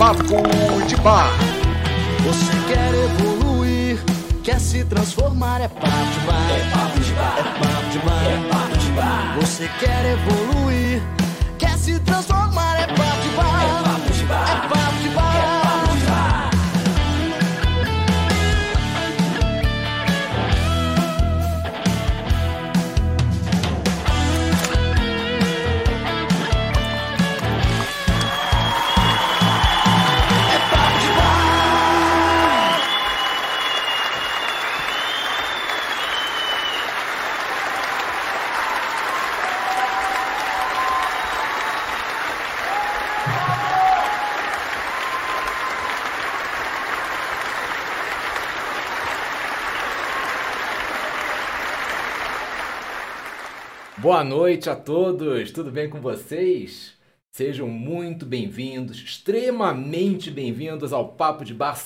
Papo de Bar. Você quer evoluir, quer se transformar, é papo de bar. É papo de bar. É papo de bar. É papo de bar. Você quer evoluir, quer se transformar, é papo de bar. É papo de bar. É papo de bar. É papo de bar. Boa noite a todos, tudo bem com vocês? Sejam muito bem-vindos, extremamente bem-vindos ao Papo de Bar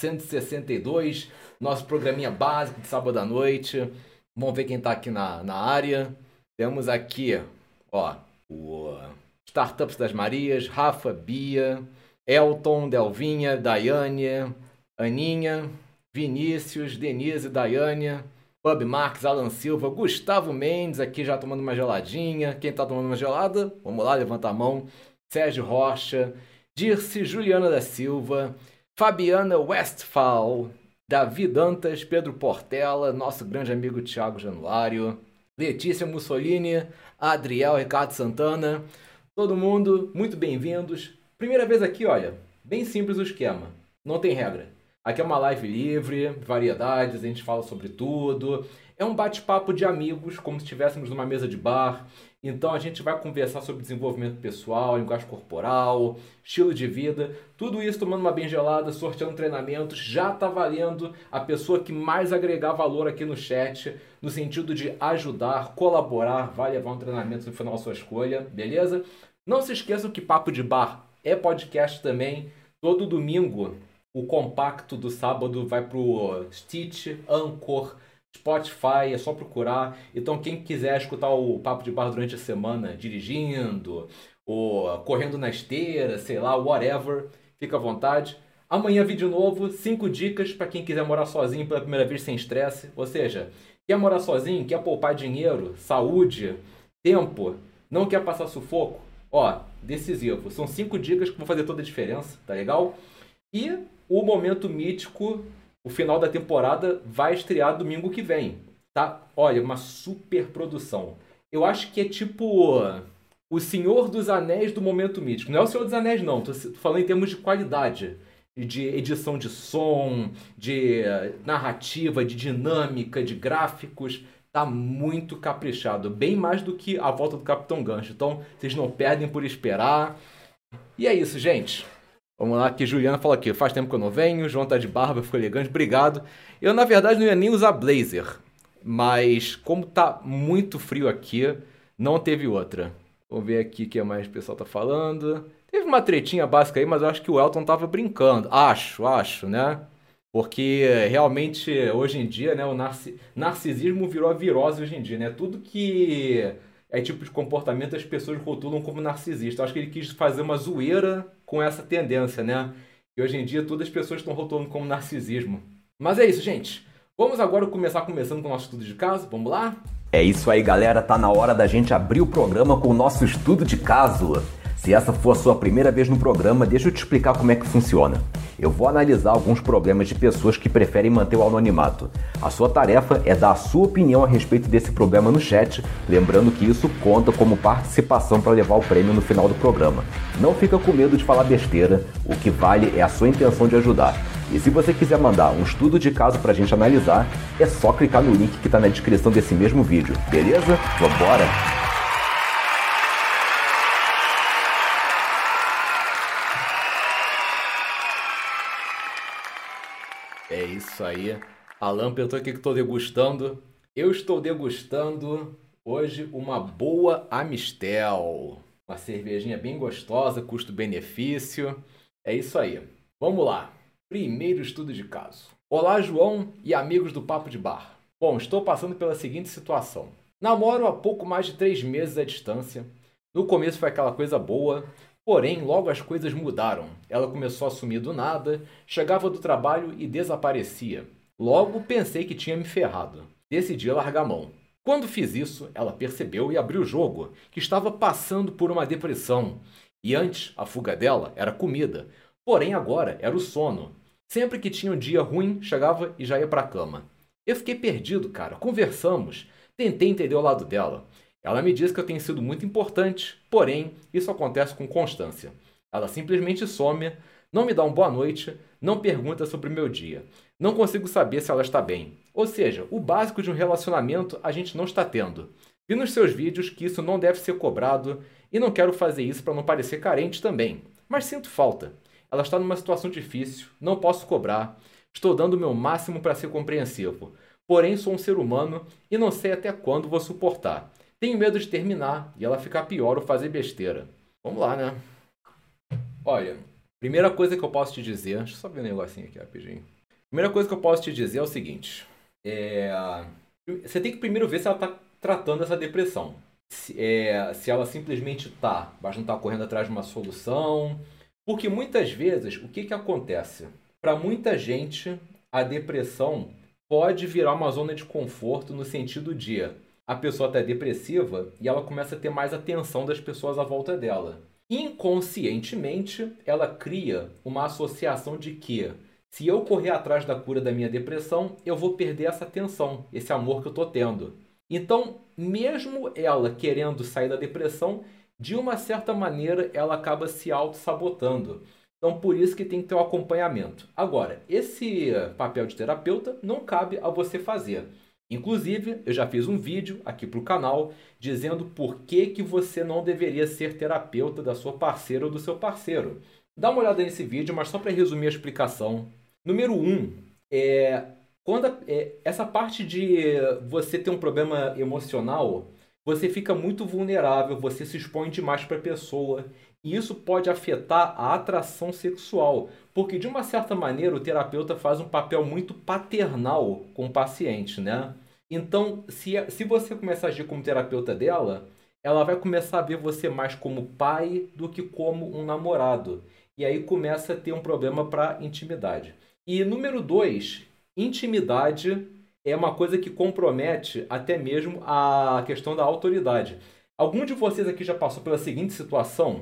162, nosso programinha básico de sábado à noite. Vamos ver quem está aqui na área. Temos aqui, ó, o Startups das Marias, Rafa, Bia, Elton, Delvinha, Daiane, Aninha, Vinícius, Denise, Daiane, Pub Marques, Alan Silva, Gustavo Mendes, aqui já tomando uma geladinha. Quem tá tomando uma gelada? Vamos lá, levanta a mão. Sérgio Rocha, Dirce, Juliana da Silva, Fabiana Westphal, Davi Dantas, Pedro Portela, nosso grande amigo Thiago Januário, Letícia Mussolini, Adriel, Ricardo Santana. Todo mundo, muito bem-vindos. Primeira vez aqui, olha, bem simples o esquema, não tem regra. Aqui é uma live livre, variedades, a gente fala sobre tudo. É um bate-papo de amigos, como se estivéssemos numa mesa de bar. Então a gente vai conversar sobre desenvolvimento pessoal, linguagem corporal, estilo de vida. Tudo isso tomando uma bem gelada, sorteando treinamentos. Já está valendo a pessoa que mais agregar valor aqui no chat, no sentido de ajudar, colaborar, vai levar um treinamento no final da sua escolha, beleza? Não se esqueçam que Papo de Bar é podcast também, todo domingo. O compacto do sábado vai pro Stitch, Anchor, Spotify, é só procurar. Então quem quiser escutar o Papo de Bar durante a semana, dirigindo, ou correndo na esteira, sei lá, whatever, fica à vontade. Amanhã vídeo novo, 5 dicas para quem quiser morar sozinho pela primeira vez sem estresse. Ou seja, quer morar sozinho, quer poupar dinheiro, saúde, tempo, não quer passar sufoco? Ó, decisivo. São 5 dicas que vão fazer toda a diferença, tá legal? E o Momento Mítico, o final da temporada, vai estrear domingo que vem, tá? Olha, uma super produção. Eu acho que é tipo o Senhor dos Anéis do Momento Mítico. Não é o Senhor dos Anéis, não. Tô falando em termos de qualidade, de edição de som, de narrativa, de dinâmica, de gráficos. Tá muito caprichado. Bem mais do que a volta do Capitão Gancho. Então, vocês não perdem por esperar. E é isso, gente. Vamos lá, que Juliana falou aqui, faz tempo que eu não venho, João tá de barba, ficou elegante, obrigado. Eu, na verdade, não ia nem usar blazer, mas como tá muito frio aqui, não teve outra. Vamos ver aqui o que mais o pessoal tá falando. Teve uma tretinha básica aí, mas eu acho que o Elton tava brincando. Acho, né? Porque realmente, hoje em dia, né, o narcisismo virou a virose hoje em dia, né? Tudo que é tipo de comportamento as pessoas rotulam como narcisista. Eu acho que ele quis fazer uma zoeira com essa tendência, né? E hoje em dia todas as pessoas estão rotulando como narcisismo. Mas é isso, gente. Vamos agora começando com o nosso estudo de caso. Vamos lá? É isso aí, galera. Tá na hora da gente abrir o programa com o nosso estudo de caso. Se essa for a sua primeira vez no programa, deixa eu te explicar como é que funciona. Eu vou analisar alguns problemas de pessoas que preferem manter o anonimato. A sua tarefa é dar a sua opinião a respeito desse problema no chat, lembrando que isso conta como participação para levar o prêmio no final do programa. Não fica com medo de falar besteira, o que vale é a sua intenção de ajudar. E se você quiser mandar um estudo de caso pra gente analisar, é só clicar no link que tá na descrição desse mesmo vídeo, beleza? Vambora! É isso aí. Alan perguntou o que eu estou degustando. Eu estou degustando hoje uma boa Amistel. Uma cervejinha bem gostosa, custo-benefício. É isso aí. Vamos lá. Primeiro estudo de caso. Olá, João e amigos do Papo de Bar. Bom, estou passando pela seguinte situação. Namoro há pouco mais de 3 meses à distância. No começo foi aquela coisa boa, Porém, logo as coisas mudaram. Ela começou a sumir do nada, chegava do trabalho e desaparecia. Logo pensei que tinha me ferrado. Decidi largar a mão. Quando fiz isso, ela percebeu e abriu o jogo, que estava passando por uma depressão. E antes, a fuga dela era comida. Porém, agora era o sono. Sempre que tinha um dia ruim, chegava e já ia pra cama. Eu fiquei perdido, cara. Conversamos. Tentei entender o lado dela. Ela me disse que eu tenho sido muito importante, porém, isso acontece com constância. Ela simplesmente some, não me dá uma boa noite, não pergunta sobre o meu dia. Não consigo saber se ela está bem. Ou seja, o básico de um relacionamento a gente não está tendo. Vi nos seus vídeos que isso não deve ser cobrado e não quero fazer isso para não parecer carente também. Mas sinto falta. Ela está numa situação difícil, não posso cobrar. Estou dando o meu máximo para ser compreensivo. Porém, sou um ser humano e não sei até quando vou suportar. Tenho medo de terminar e ela ficar pior ou fazer besteira. Vamos lá, né? Olha, primeira coisa que eu posso te dizer... Deixa eu só ver um negocinho aqui rapidinho. Primeira coisa que eu posso te dizer é o seguinte. Você tem que primeiro ver se ela está tratando essa depressão. Se ela simplesmente está, mas não está correndo atrás de uma solução. Porque muitas vezes, o que acontece? Para muita gente, a depressão pode virar uma zona de conforto no sentido de... a pessoa está depressiva e ela começa a ter mais atenção das pessoas à volta dela. Inconscientemente, ela cria uma associação de que se eu correr atrás da cura da minha depressão, eu vou perder essa atenção, esse amor que eu estou tendo. Então, mesmo ela querendo sair da depressão, de uma certa maneira, ela acaba se auto-sabotando. Então, por isso que tem que ter um acompanhamento. Agora, esse papel de terapeuta não cabe a você fazer. Inclusive, eu já fiz um vídeo aqui para o canal dizendo por que você não deveria ser terapeuta da sua parceira ou do seu parceiro. Dá uma olhada nesse vídeo, mas só para resumir a explicação. Número 1, essa parte de você ter um problema emocional, você fica muito vulnerável, você se expõe demais para a pessoa. E isso pode afetar a atração sexual, porque de uma certa maneira o terapeuta faz um papel muito paternal com o paciente, né? Então, se você começar a agir como terapeuta dela, ela vai começar a ver você mais como pai do que como um namorado. E aí começa a ter um problema para intimidade. E número 2, intimidade é uma coisa que compromete até mesmo a questão da autoridade. Algum de vocês aqui já passou pela seguinte situação?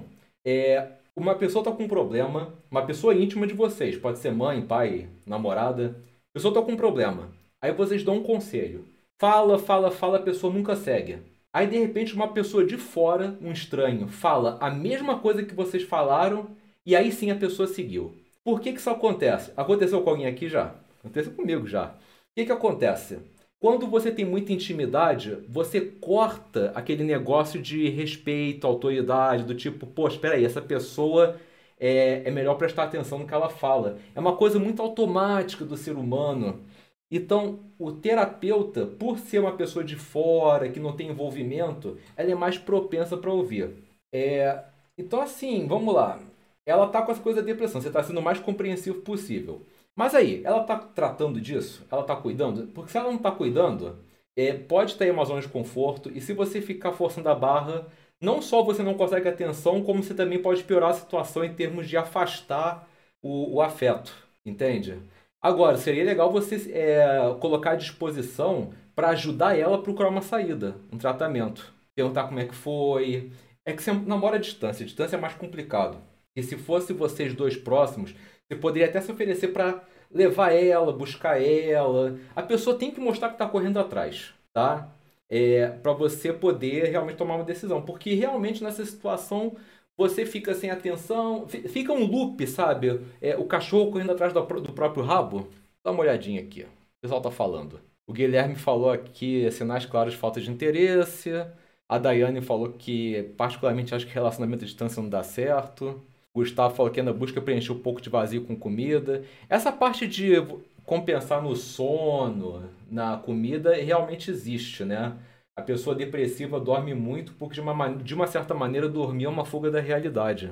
Uma pessoa está com um problema, uma pessoa íntima de vocês, pode ser mãe, pai, namorada. A pessoa está com um problema. Aí vocês dão um conselho. Fala, a pessoa nunca segue. Aí de repente uma pessoa de fora, um estranho, fala a mesma coisa que vocês falaram e aí sim a pessoa seguiu. Por que isso acontece? Aconteceu com alguém aqui já? Aconteceu comigo já. O que acontece? Quando você tem muita intimidade, você corta aquele negócio de respeito, autoridade, do tipo, pô, espera aí, essa pessoa é melhor prestar atenção no que ela fala. É uma coisa muito automática do ser humano. Então, o terapeuta, por ser uma pessoa de fora, que não tem envolvimento, ela é mais propensa para ouvir. Então, assim, vamos lá. Ela está com essa coisa da depressão, você está sendo o mais compreensivo possível. Mas aí, ela está tratando disso? Ela está cuidando? Porque se ela não está cuidando, pode ter uma zona de conforto. E se você ficar forçando a barra, não só você não consegue atenção, como você também pode piorar a situação em termos de afastar o afeto. Entende? Agora, seria legal você colocar à disposição para ajudar ela a procurar uma saída, um tratamento. Perguntar como é que foi. É que você namora à distância. A distância é mais complicado. E se fosse vocês dois próximos, você poderia até se oferecer para levar ela, buscar ela. A pessoa tem que mostrar que está correndo atrás, tá? Para você poder realmente tomar uma decisão. Porque realmente nessa situação você fica sem atenção, fica um loop, sabe? O cachorro correndo atrás do próprio rabo. Dá uma olhadinha aqui. O pessoal tá falando. O Guilherme falou aqui sinais claros de falta de interesse. A Daiane falou que particularmente acha que relacionamento à distância não dá certo. Gustavo falou que ainda busca preencher um pouco de vazio com comida. Essa parte de compensar no sono, na comida, realmente existe, né? A pessoa depressiva dorme muito porque, de uma certa maneira, dormir é uma fuga da realidade.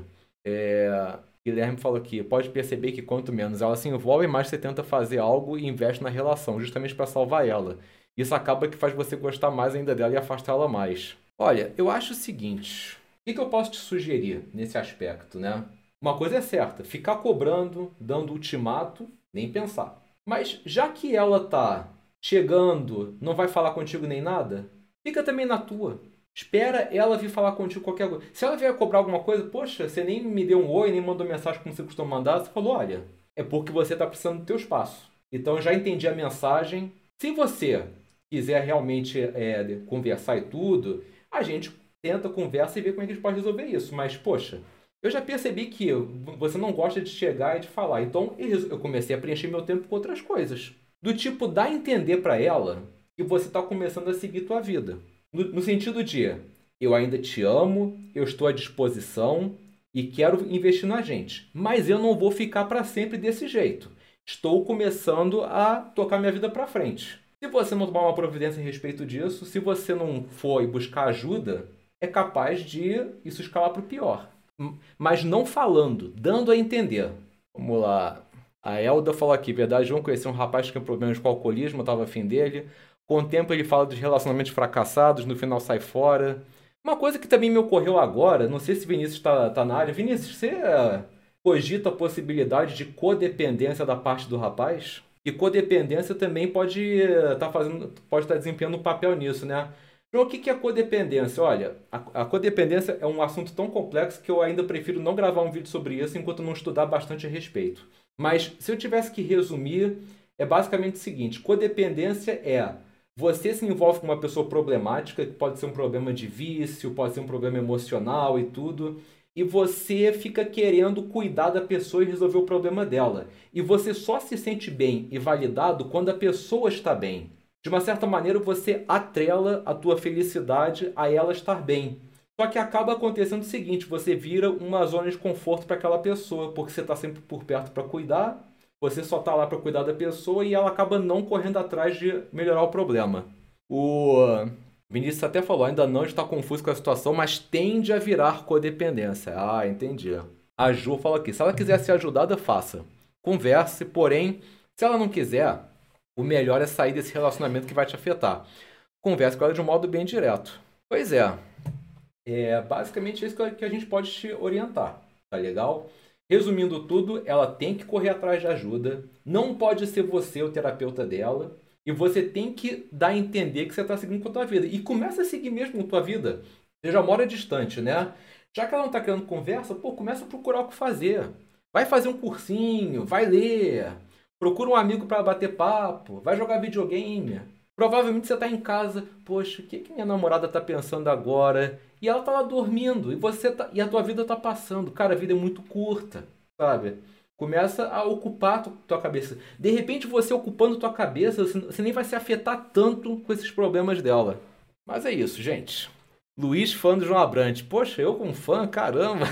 Guilherme falou aqui, pode perceber que quanto menos ela se envolve, mais você tenta fazer algo e investe na relação, justamente para salvar ela. Isso acaba que faz você gostar mais ainda dela e afastar ela mais. Olha, eu acho o seguinte... que eu posso te sugerir nesse aspecto, né? Uma coisa é certa, ficar cobrando, dando ultimato, nem pensar. Mas já que ela tá chegando, não vai falar contigo nem nada, fica também na tua. Espera ela vir falar contigo qualquer coisa. Se ela vier cobrar alguma coisa, poxa, você nem me deu um oi, nem mandou mensagem como você costuma mandar, você falou, olha, é porque você está precisando do teu espaço. Então eu já entendi a mensagem. Se você quiser realmente conversar e tudo, a gente tenta, conversa e vê como é que a gente pode resolver isso. Mas, poxa, eu já percebi que você não gosta de chegar e de falar. Então eu comecei a preencher meu tempo com outras coisas. Do tipo, dar a entender para ela que você está começando a seguir tua vida. No sentido de, eu ainda te amo, eu estou à disposição e quero investir na gente. Mas eu não vou ficar para sempre desse jeito. Estou começando a tocar minha vida para frente. Se você não tomar uma providência a respeito disso, se você não for e buscar ajuda, é capaz de isso escalar para o pior. Mas não falando, dando a entender. Vamos lá. A Elda falou aqui, verdade, João conheceu um rapaz que tinha problemas com alcoolismo, eu estava afim dele. Com o tempo ele fala dos relacionamentos fracassados, no final sai fora. Uma coisa que também me ocorreu agora, não sei se Vinícius está na área. Vinícius, você cogita a possibilidade de codependência da parte do rapaz? E codependência também pode estar desempenhando um papel nisso, né? Então, o que é codependência? Olha, a codependência é um assunto tão complexo que eu ainda prefiro não gravar um vídeo sobre isso enquanto não estudar bastante a respeito. Mas se eu tivesse que resumir, é basicamente o seguinte: codependência é você se envolve com uma pessoa problemática, que pode ser um problema de vício, pode ser um problema emocional e tudo, e você fica querendo cuidar da pessoa e resolver o problema dela. E você só se sente bem e validado quando a pessoa está bem. De uma certa maneira, você atrela a tua felicidade a ela estar bem. Só que acaba acontecendo o seguinte: você vira uma zona de conforto para aquela pessoa, porque você está sempre por perto para cuidar, você só está lá para cuidar da pessoa e ela acaba não correndo atrás de melhorar o problema. O Vinícius até falou, ainda não está confuso com a situação, mas tende a virar codependência. Ah, entendi. A Ju falou aqui, se ela quiser ser ajudada, faça. Converse, porém, se ela não quiser, o melhor é sair desse relacionamento que vai te afetar. Converse com ela de um modo bem direto. Pois é. É basicamente isso que a gente pode te orientar. Tá legal? Resumindo tudo, ela tem que correr atrás de ajuda. Não pode ser você o terapeuta dela. E você tem que dar a entender que você está seguindo com a tua vida. E começa a seguir mesmo com a tua vida. Você já mora distante, né? Já que ela não está querendo conversa, começa a procurar o que fazer. Vai fazer um cursinho, vai ler. Procura um amigo para bater papo. Vai jogar videogame. Provavelmente você está em casa. Poxa, o que minha namorada está pensando agora? E ela está lá dormindo. E a tua vida está passando. Cara, a vida é muito curta, sabe? Começa a ocupar a tua cabeça. De repente, você ocupando a tua cabeça, você nem vai se afetar tanto com esses problemas dela. Mas é isso, gente. Luiz, fã do João Abrante. Poxa, eu como fã? Caramba!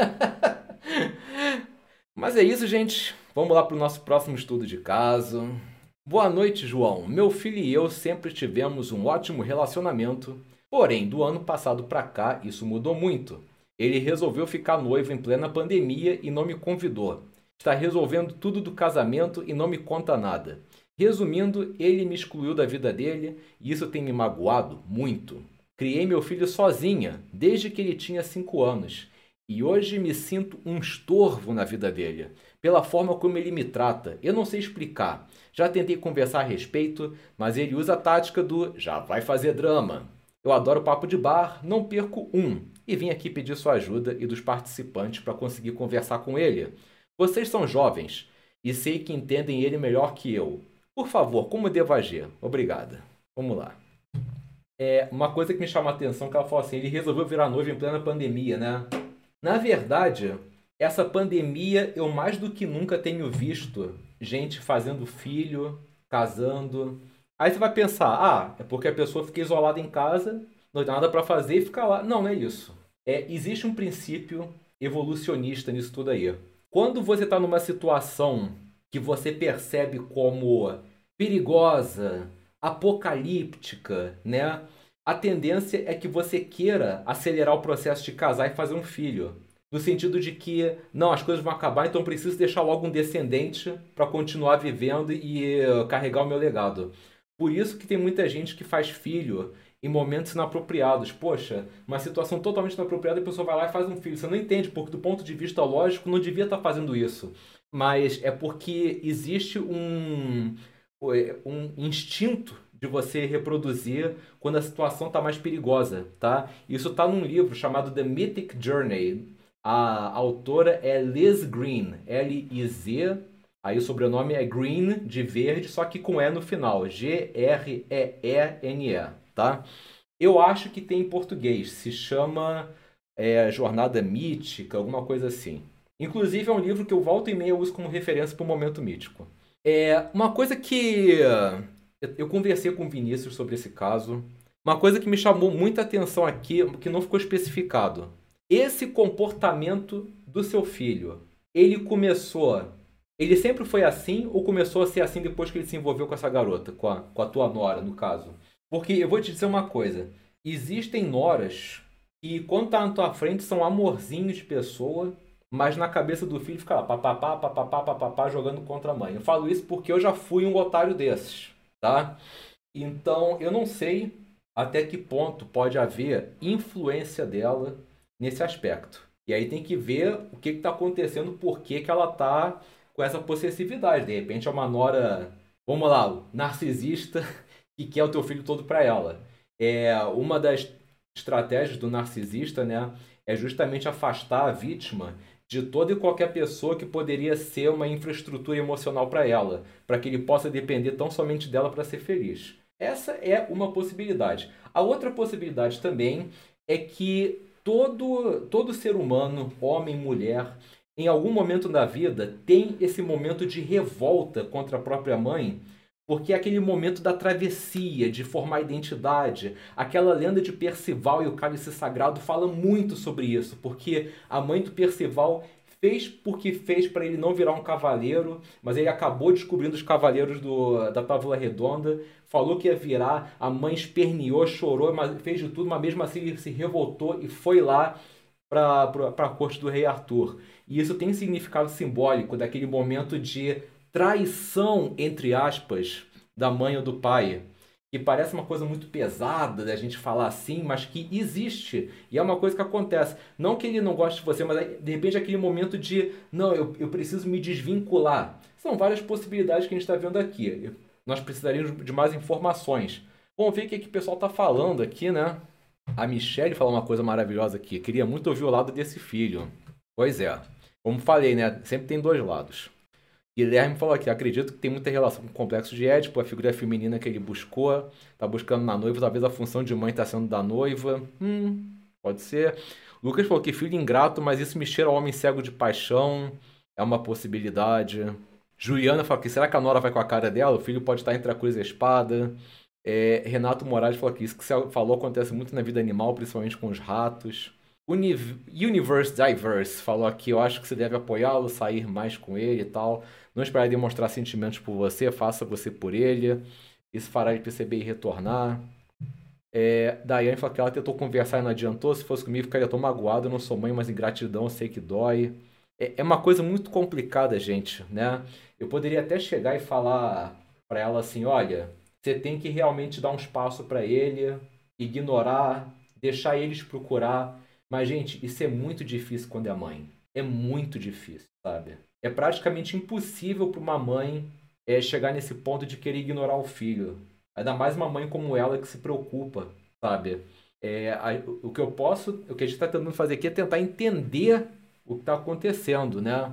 Mas é isso, gente. Vamos lá para o nosso próximo estudo de caso. Boa noite, João. Meu filho e eu sempre tivemos um ótimo relacionamento. Porém, do ano passado para cá, isso mudou muito. Ele resolveu ficar noivo em plena pandemia e não me convidou. Está resolvendo tudo do casamento e não me conta nada. Resumindo, ele me excluiu da vida dele e isso tem me magoado muito. Criei meu filho sozinha, desde que ele tinha 5 anos. E hoje me sinto um estorvo na vida dele, pela forma como ele me trata. Eu não sei explicar. Já tentei conversar a respeito, mas ele usa a tática do já vai fazer drama. Eu adoro papo de bar, não perco um. E vim aqui pedir sua ajuda e dos participantes para conseguir conversar com ele. Vocês são jovens e sei que entendem ele melhor que eu. Por favor, como devo agir? Obrigada. Vamos lá. Uma coisa que me chama a atenção, que ela falou assim, ele resolveu virar noivo em plena pandemia, né? Na verdade, essa pandemia eu mais do que nunca tenho visto gente fazendo filho, casando. Aí você vai pensar, é porque a pessoa fica isolada em casa, não tem nada para fazer e fica lá. Não, não é isso. Existe um princípio evolucionista nisso tudo aí. Quando você está numa situação que você percebe como perigosa, apocalíptica, né? A tendência é que você queira acelerar o processo de casar e fazer um filho. No sentido de que, não, as coisas vão acabar, então eu preciso deixar logo um descendente para continuar vivendo e carregar o meu legado. Por isso que tem muita gente que faz filho em momentos inapropriados. Poxa, uma situação totalmente inapropriada, a pessoa vai lá e faz um filho. Você não entende, porque do ponto de vista lógico, não devia estar fazendo isso. Mas é porque existe um instinto de você reproduzir quando a situação está mais perigosa, tá? Isso está num livro chamado The Mythic Journey. A autora é Liz Greene, L-I-Z, aí o sobrenome é Green, de verde, só que com E no final, G-R-E-E-N-E, tá? Eu acho que tem em português, se chama Jornada Mítica, alguma coisa assim. Inclusive é um livro que eu volta e meia uso como referência para o momento mítico. Uma coisa que eu conversei com o Vinícius sobre esse caso, uma coisa que me chamou muita atenção aqui, que não ficou especificado. Esse comportamento do seu filho, ele sempre foi assim ou começou a ser assim depois que ele se envolveu com essa garota, com a tua nora, no caso? Porque eu vou te dizer uma coisa, existem noras que quando tá na tua frente são amorzinhos de pessoa, mas na cabeça do filho fica lá, papapá, papapá, papapá, jogando contra a mãe. Eu falo isso porque eu já fui um otário desses, tá? Então, eu não sei até que ponto pode haver influência dela nesse aspecto. E aí tem que ver o que está acontecendo, por que ela está com essa possessividade. De repente é uma nora, vamos lá, narcisista, que quer o teu filho todo para ela. Uma das estratégias do narcisista, né, é justamente afastar a vítima de toda e qualquer pessoa que poderia ser uma infraestrutura emocional para ela, para que ele possa depender tão somente dela para ser feliz. Essa é uma possibilidade. A outra possibilidade também é que todo ser humano, homem, mulher, em algum momento da vida tem esse momento de revolta contra a própria mãe, porque é aquele momento da travessia, de formar identidade. Aquela lenda de Percival e o Cálice Sagrado fala muito sobre isso, porque a mãe do Percival fez porque fez para ele não virar um cavaleiro, mas ele acabou descobrindo os cavaleiros da Távola Redonda, falou que ia virar, a mãe esperneou, chorou, mas fez de tudo, mas mesmo assim ele se revoltou e foi lá para a corte do rei Arthur. E isso tem significado simbólico daquele momento de traição, entre aspas, da mãe ou do pai, que parece uma coisa muito pesada da gente falar assim, mas que existe, e é uma coisa que acontece. Não que ele não goste de você, mas de repente aquele momento de, não, eu preciso me desvincular. São várias possibilidades que a gente está vendo aqui. Nós precisaríamos de mais informações. Vamos ver o que o pessoal está falando aqui, né? A Michelle falou uma coisa maravilhosa aqui. Queria muito ouvir o lado desse filho. Pois é. Como falei, né? Sempre tem dois lados. Guilherme falou aqui, acredito que tem muita relação com o complexo de Édipo, a figura feminina que ele buscou, tá buscando na noiva, talvez a função de mãe tá sendo da noiva. Pode ser. Lucas falou que filho ingrato, mas isso me cheira ao homem cego de paixão. É uma possibilidade. Juliana falou que será que a nora vai com a cara dela? O filho pode estar entre a cruz e a espada. Renato Moraes falou que isso que você falou acontece muito na vida animal, principalmente com os ratos. Universe Diverse falou aqui, eu acho que você deve apoiá-lo, sair mais com ele e tal. Não esperar ele demonstrar sentimentos por você, faça você por ele. Isso fará ele perceber e retornar. Daiane falou que ela tentou conversar e não adiantou. Se fosse comigo, ficaria tão magoado. Eu não sou mãe, mas ingratidão, eu sei que dói. É uma coisa muito complicada, gente, né? Eu poderia até chegar e falar pra ela assim, olha, você tem que realmente dar um espaço pra ele, ignorar, deixar eles procurar. Mas, gente, isso é muito difícil quando é mãe. É muito difícil, sabe? É praticamente impossível para uma mãe chegar nesse ponto de querer ignorar o filho. Ainda mais uma mãe como ela que se preocupa, sabe? O que a gente está tentando fazer aqui é tentar entender o que está acontecendo, né?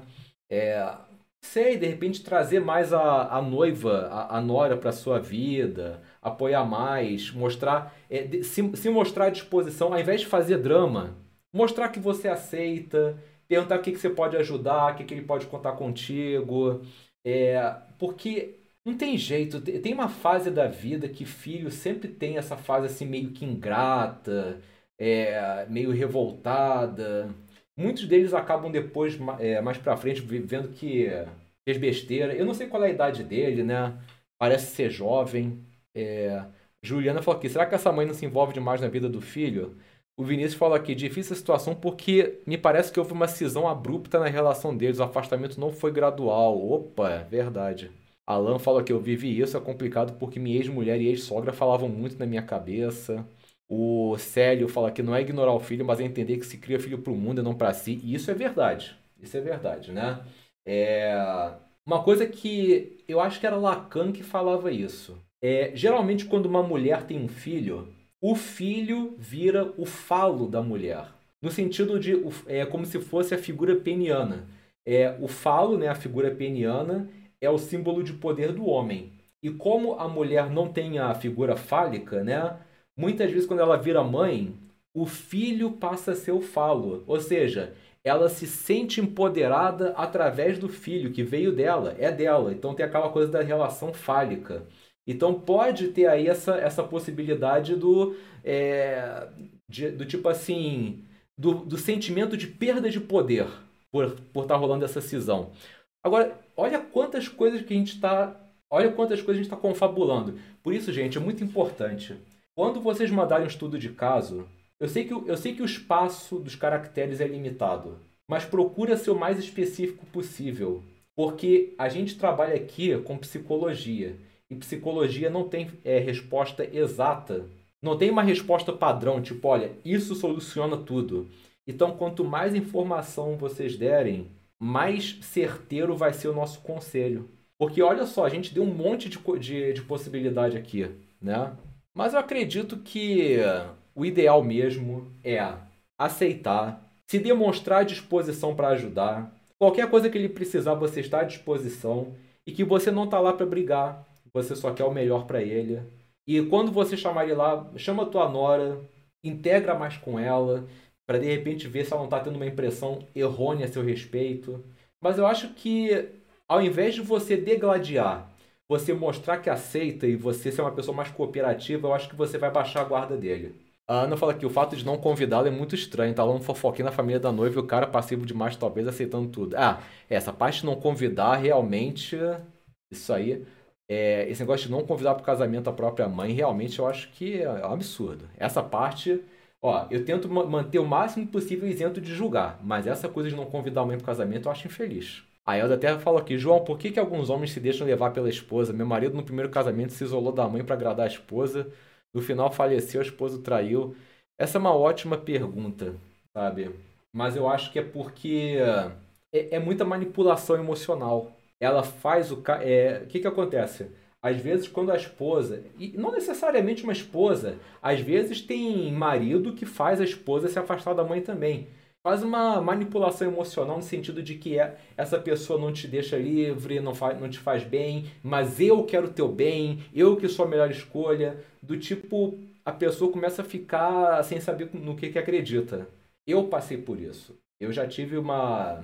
De repente trazer mais a noiva, a nora para sua vida, apoiar mais, mostrar, se mostrar à disposição, ao invés de fazer drama, mostrar que você aceita, perguntar o que você pode ajudar, o que ele pode contar contigo, porque não tem jeito, tem uma fase da vida que filho sempre tem essa fase assim meio que ingrata, meio revoltada. Muitos deles acabam depois, mais pra frente, vendo que fez besteira. Eu não sei qual é a idade dele, né? Parece ser jovem. Juliana falou aqui, será que essa mãe não se envolve demais na vida do filho? O Vinícius falou aqui, difícil a situação porque me parece que houve uma cisão abrupta na relação deles, o afastamento não foi gradual. Opa, verdade. Alan falou que eu vivi isso, é complicado porque minha ex-mulher e ex-sogra falavam muito na minha cabeça. O Célio fala que não é ignorar o filho, mas é entender que se cria filho para o mundo e não para si. E isso é verdade. Isso é verdade, né? Uma coisa que eu acho que era Lacan que falava isso. Geralmente, quando uma mulher tem um filho, o filho vira o falo da mulher. No sentido de como se fosse a figura peniana. O falo, né, a figura peniana, é o símbolo de poder do homem. E como a mulher não tem a figura fálica, né, muitas vezes quando ela vira mãe, o filho passa a ser o falo. Ou seja, ela se sente empoderada através do filho, que veio dela, é dela. Então tem aquela coisa da relação fálica. Então pode ter aí essa possibilidade do tipo assim, do sentimento de perda de poder por estar rolando essa cisão. Agora, olha quantas coisas a gente está confabulando. Por isso, gente, é muito importante. Quando vocês mandarem um estudo de caso, eu sei que o espaço dos caracteres é limitado, mas procura ser o mais específico possível, porque a gente trabalha aqui com psicologia, e psicologia não tem resposta exata. Não tem uma resposta padrão, tipo, olha, isso soluciona tudo. Então, quanto mais informação vocês derem, mais certeiro vai ser o nosso conselho. Porque, olha só, a gente deu um monte de possibilidade aqui, né? Mas eu acredito que o ideal mesmo é aceitar, se demonstrar disposição para ajudar. Qualquer coisa que ele precisar, você está à disposição. E que você não está lá para brigar. Você só quer o melhor para ele. E quando você chamar ele lá, chama a tua nora, integra mais com ela, para de repente ver se ela não está tendo uma impressão errônea a seu respeito. Mas eu acho que, ao invés de você degladiar, você mostrar que aceita e você ser uma pessoa mais cooperativa, eu acho que você vai baixar a guarda dele. A Ana fala que o fato de não convidá-lo é muito estranho. Tá lá um fofoquinho na família da noiva e o cara passivo demais, talvez, aceitando tudo. Essa parte de não convidar, realmente, isso aí... esse negócio de não convidar para o casamento a própria mãe, realmente eu acho que é um absurdo. Essa parte, eu tento manter o máximo possível isento de julgar, mas essa coisa de não convidar a mãe para o casamento eu acho infeliz. A Elda até falou aqui, João, por que alguns homens se deixam levar pela esposa? Meu marido no primeiro casamento se isolou da mãe para agradar a esposa, no final faleceu, a esposa o traiu. Essa é uma ótima pergunta, sabe? Mas eu acho que é porque é muita manipulação emocional. Ela faz o que acontece? Às vezes, quando a esposa... E não necessariamente uma esposa. Às vezes tem marido que faz a esposa se afastar da mãe também. Faz uma manipulação emocional no sentido de que essa pessoa não te deixa livre, não te faz bem, mas eu quero o teu bem, eu que sou a melhor escolha. Do tipo, a pessoa começa a ficar sem saber no que acredita. Eu passei por isso. Eu já tive uma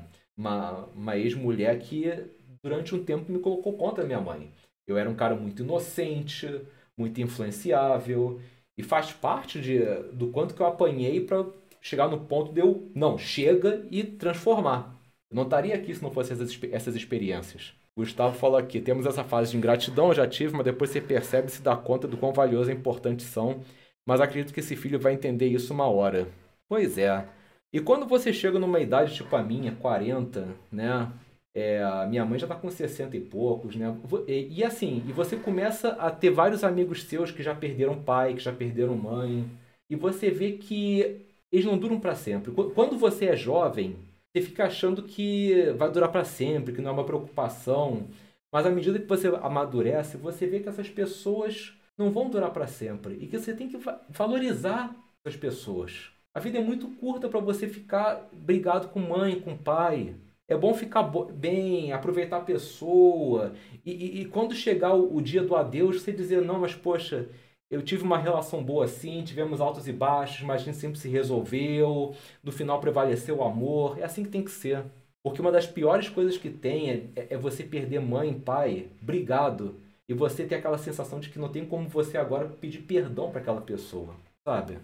ex-mulher que... durante um tempo me colocou contra a minha mãe. Eu era um cara muito inocente, muito influenciável, e faz parte do quanto que eu apanhei para chegar no ponto de eu, não, chega e transformar. Eu não estaria aqui se não fossem essas experiências. O Gustavo falou aqui, temos essa fase de ingratidão, eu já tive, mas depois você percebe e se dá conta do quão valioso e importante são, mas acredito que esse filho vai entender isso uma hora. Pois é. E quando você chega numa idade tipo a minha, 40, né... minha mãe já está com 60 e poucos, né? E assim, e você começa a ter vários amigos seus que já perderam pai, que já perderam mãe, e você vê que eles não duram para sempre. Quando você é jovem, você fica achando que vai durar para sempre, que não é uma preocupação, mas à medida que você amadurece, você vê que essas pessoas não vão durar para sempre, e que você tem que valorizar as pessoas. A vida é muito curta para você ficar brigado com mãe, com pai. É bom ficar bem, aproveitar a pessoa. E quando chegar o dia do adeus, você dizer, não, mas poxa, eu tive uma relação boa assim, tivemos altos e baixos, mas a gente sempre se resolveu, no final prevaleceu o amor. É assim que tem que ser. Porque uma das piores coisas que tem é você perder mãe, pai, brigado, e você ter aquela sensação de que não tem como você agora pedir perdão para aquela pessoa, sabe?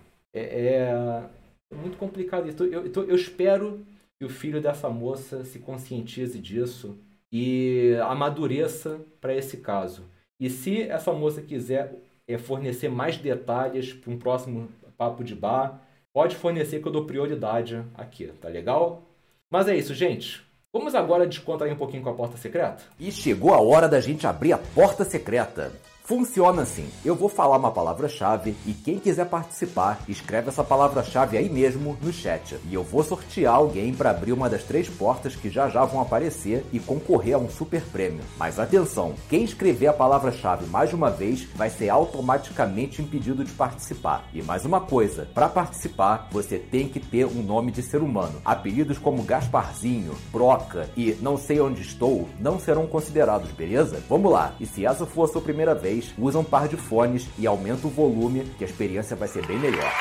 É muito complicado isso. Eu espero... que o filho dessa moça se conscientize disso e amadureça para esse caso. E se essa moça quiser fornecer mais detalhes para um próximo Papo de Bar, pode fornecer que eu dou prioridade aqui, tá legal? Mas é isso, gente. Vamos agora descontrair um pouquinho com a porta secreta? E chegou a hora da gente abrir a porta secreta. Funciona assim, eu vou falar uma palavra-chave e quem quiser participar, escreve essa palavra-chave aí mesmo no chat. E eu vou sortear alguém para abrir uma das 3 portas que já vão aparecer e concorrer a um super prêmio. Mas atenção, quem escrever a palavra-chave mais de uma vez vai ser automaticamente impedido de participar. E mais uma coisa, para participar você tem que ter um nome de ser humano. Apelidos como Gasparzinho, Broca e Não Sei Onde Estou não serão considerados, beleza? Vamos lá, e se essa for a sua primeira vez, usa um par de fones e aumenta o volume, que a experiência vai ser bem melhor.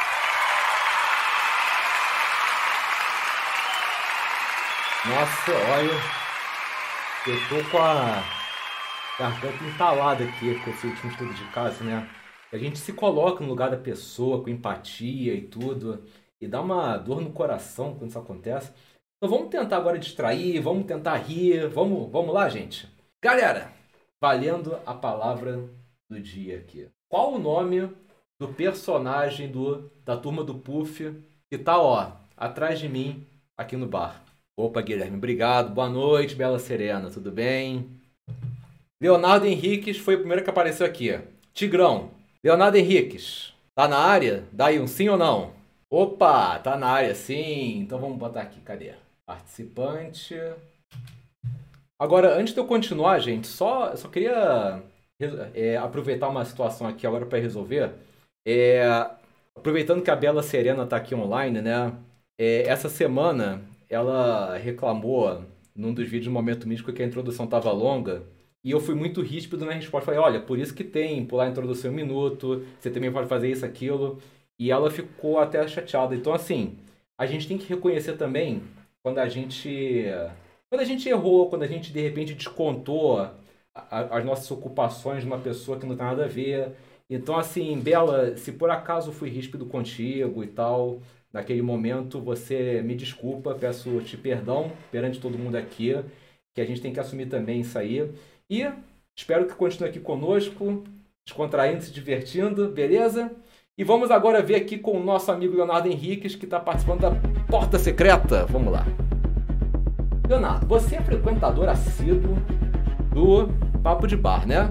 Nossa, olha, eu tô com a garganta entalada aqui com esse último estudo de caso, né? A gente se coloca no lugar da pessoa com empatia e tudo, e dá uma dor no coração quando isso acontece. Então vamos tentar agora distrair, vamos tentar rir, vamos lá, gente? Galera, valendo a palavra do dia aqui. Qual o nome do personagem da turma do Puff que tá, ó, atrás de mim aqui no bar? Opa, Guilherme, obrigado. Boa noite, Bela Serena, tudo bem? Leonardo Henriques foi o primeiro que apareceu aqui. Tigrão. Leonardo Henriques, tá na área? Dá aí um sim ou não? Opa, tá na área, sim. Então vamos botar aqui, cadê? Participante. Agora, antes de eu continuar, gente, só queria aproveitar uma situação aqui agora para resolver. Aproveitando que a Bela Serena tá aqui online, né? Essa semana ela reclamou num dos vídeos do Momento Místico que a introdução tava longa. E eu fui muito ríspido na resposta. Falei, olha, por isso que tem pular a introdução em 1 minuto, você também pode fazer isso, aquilo. E ela ficou até chateada. Então, assim, a gente tem que reconhecer também quando a gente errou, quando a gente, de repente, descontou as nossas ocupações de uma pessoa que não tem nada a ver. Então, assim, Bela, se por acaso fui ríspido contigo e tal, naquele momento, você me desculpa, peço-te perdão perante todo mundo aqui, que a gente tem que assumir também isso aí. E espero que continue aqui conosco, descontraindo, se divertindo, beleza? E vamos agora ver aqui com o nosso amigo Leonardo Henriques, que está participando da Porta Secreta. Vamos lá. Leonardo, você é frequentador assíduo do Papo de Bar, né?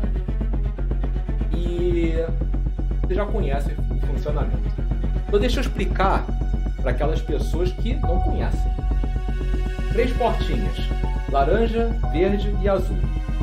E você já conhece o funcionamento. Então deixa eu explicar para aquelas pessoas que não conhecem. 3 portinhas, laranja, verde e azul.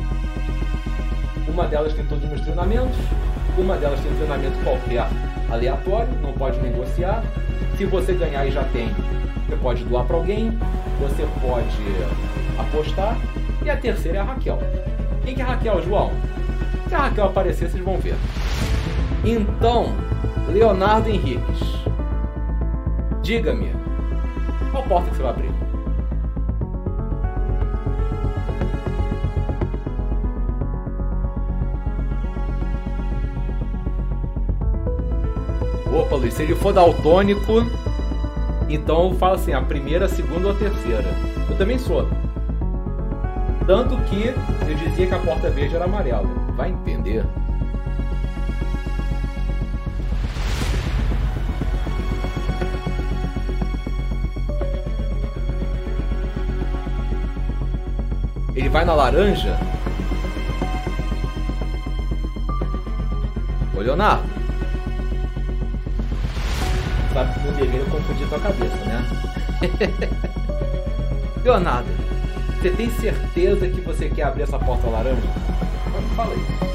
Uma delas tem todos os meus treinamentos, uma delas tem um treinamento qualquer aleatório, não pode negociar. Se você ganhar e já tem, você pode doar para alguém, você pode apostar. E a terceira é a Raquel. Quem que é a Raquel, João? Se a Raquel aparecer, vocês vão ver. Então, Leonardo Henriques, diga-me, qual porta que você vai abrir? Opa, Luiz, se ele for daltônico, então eu falo assim, a primeira, a segunda ou a terceira. Eu também sou. Tanto que eu dizia que a porta verde era amarela. Vai entender. Ele vai na laranja? Ô, Leonardo. Sabe que não deveria confundir tua cabeça, né? Leonardo, você tem certeza que você quer abrir essa porta laranja? Fala aí.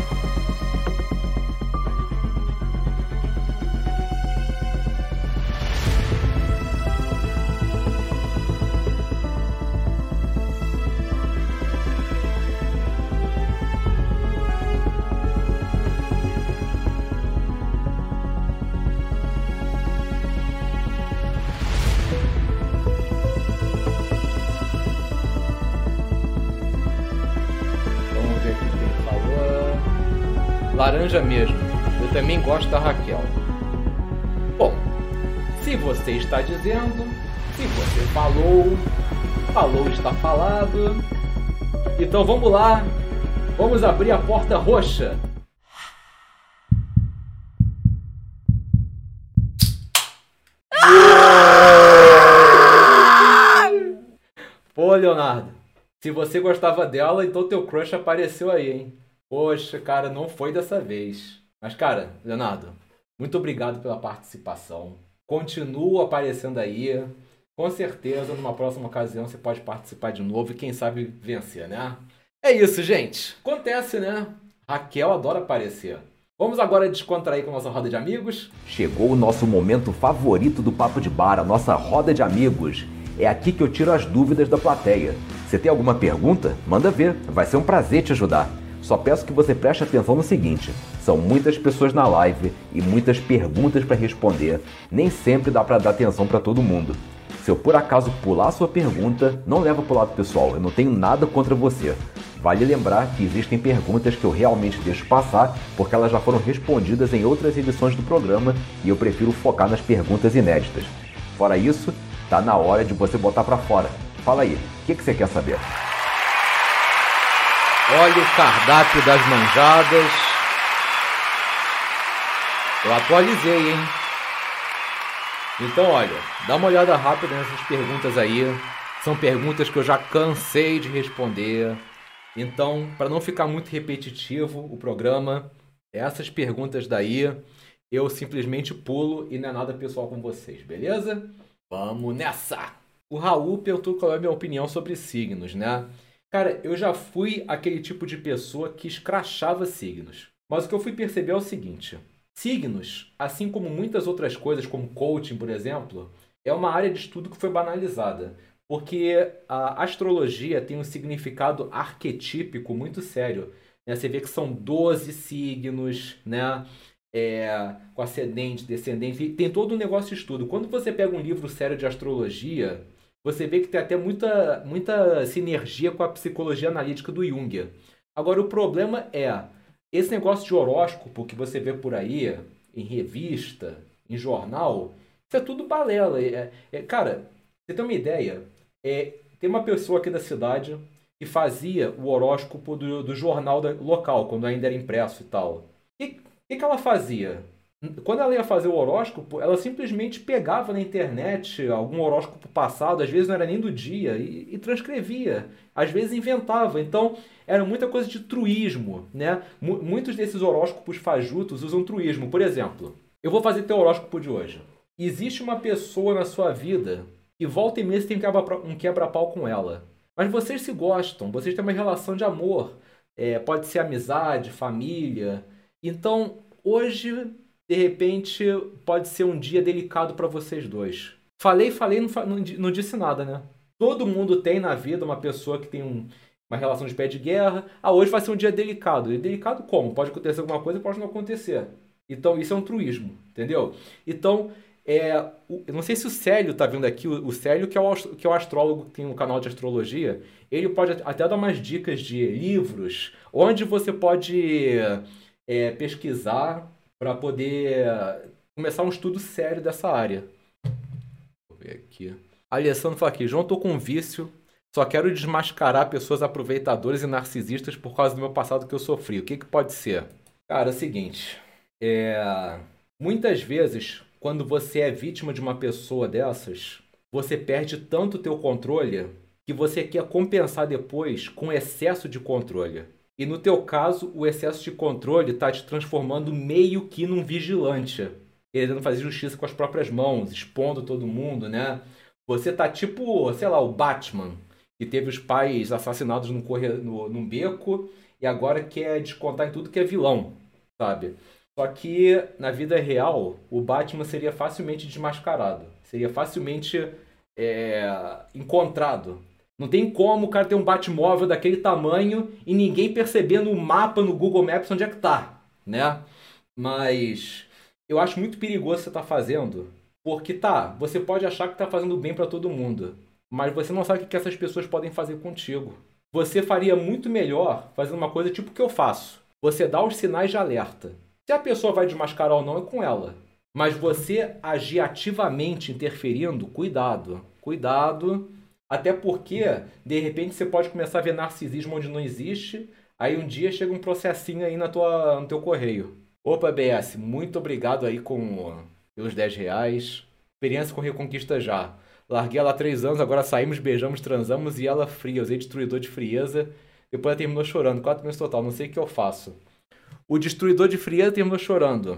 Laranja mesmo. Eu também gosto da Raquel. Bom, se você está dizendo, se você falou está falado. Então vamos lá. Vamos abrir a porta roxa. Pô, Leonardo, se você gostava dela, então teu crush apareceu aí, hein? Poxa, cara, não foi dessa vez. Mas, cara, Leonardo, muito obrigado pela participação. Continua aparecendo aí. Com certeza, numa próxima ocasião, você pode participar de novo e, quem sabe, vencer, né? É isso, gente. Acontece, né? Raquel adora aparecer. Vamos agora descontrair com a nossa roda de amigos? Chegou o nosso momento favorito do Papo de Bar, a nossa roda de amigos. É aqui que eu tiro as dúvidas da plateia. Você tem alguma pergunta? Manda ver, vai ser um prazer te ajudar. Só peço que você preste atenção no seguinte: são muitas pessoas na live e muitas perguntas para responder. Nem sempre dá para dar atenção para todo mundo. Se eu por acaso pular a sua pergunta, não leva pro lado pessoal, eu não tenho nada contra você. Vale lembrar que existem perguntas que eu realmente deixo passar porque elas já foram respondidas em outras edições do programa e eu prefiro focar nas perguntas inéditas. Fora isso, tá na hora de você botar pra fora. Fala aí, o que você quer saber? Olha o cardápio das manjadas. Eu atualizei, hein? Então, olha, dá uma olhada rápida nessas perguntas aí. São perguntas que eu já cansei de responder. Então, para não ficar muito repetitivo o programa, essas perguntas daí eu simplesmente pulo e não é nada pessoal com vocês, beleza? Vamos nessa! O Raul perguntou qual é a minha opinião sobre signos, né? Cara, eu já fui aquele tipo de pessoa que escrachava signos. Mas o que eu fui perceber é o seguinte: signos, assim como muitas outras coisas, como coaching, por exemplo, é uma área de estudo que foi banalizada. Porque a astrologia tem um significado arquetípico muito sério, né? Você vê que são 12 signos, né? Com ascendente, descendente, tem todo um negócio de estudo. Quando você pega um livro sério de astrologia, você vê que tem até muita sinergia com a psicologia analítica do Jung. Agora, o problema é esse negócio de horóscopo que você vê por aí, em revista, em jornal, isso é tudo balela. Cara, você tem uma ideia? Tem uma pessoa aqui da cidade que fazia o horóscopo do jornal local, quando ainda era impresso e tal. O que ela fazia? Quando ela ia fazer o horóscopo, ela simplesmente pegava na internet algum horóscopo passado, às vezes não era nem do dia, e transcrevia. Às vezes inventava. Então, era muita coisa de truísmo, né? Muitos desses horóscopos fajutos usam truísmo. Por exemplo, eu vou fazer teu horóscopo de hoje. Existe uma pessoa na sua vida que volta e meia você tem um quebra-pau com ela. Mas vocês se gostam, vocês têm uma relação de amor. Pode ser amizade, família. Então, hoje, de repente, pode ser um dia delicado para vocês dois. Falei, não disse nada, né? Todo mundo tem na vida uma pessoa que tem uma relação de pé de guerra. Hoje vai ser um dia delicado. E delicado como? Pode acontecer alguma coisa, pode não acontecer. Então, isso é um truísmo, entendeu? Então, eu não sei se o Célio tá vendo aqui. O Célio, que é o astrólogo que tem um canal de astrologia, ele pode até dar umas dicas de livros, onde você pode pesquisar para poder começar um estudo sério dessa área. Vou ver aqui. Alessandro fala aqui: João, tô com um vício, só quero desmascarar pessoas aproveitadoras e narcisistas por causa do meu passado que eu sofri. O que pode ser? Cara, é o seguinte, muitas vezes, quando você é vítima de uma pessoa dessas, você perde tanto o teu controle que você quer compensar depois com excesso de controle. E no teu caso, o excesso de controle está te transformando meio que num vigilante, querendo fazer justiça com as próprias mãos, expondo todo mundo, né? Você tá tipo, sei lá, o Batman, que teve os pais assassinados num beco e agora quer descontar em tudo que é vilão, sabe? Só que, na vida real, o Batman seria facilmente desmascarado, seria facilmente encontrado. Não tem como o cara ter um Batmóvel daquele tamanho e ninguém perceber no mapa, no Google Maps, onde é que tá, né? Mas eu acho muito perigoso você tá fazendo, porque você pode achar que tá fazendo bem para todo mundo, mas você não sabe o que essas pessoas podem fazer contigo. Você faria muito melhor fazendo uma coisa tipo o que eu faço. Você dá os sinais de alerta. Se a pessoa vai desmascarar ou não, é com ela. Mas você agir ativamente interferindo, cuidado. Cuidado. Até porque, de repente, você pode começar a ver narcisismo onde não existe. Aí um dia chega um processinho aí no teu correio. Opa, BS, muito obrigado aí pelos R$10. Experiência com Reconquista já. Larguei ela há 3 anos, agora saímos, beijamos, transamos e ela fria. Usei destruidor de frieza. Depois ela terminou chorando. 4 meses total, não sei o que eu faço. O Destruidor de Frieza terminou chorando.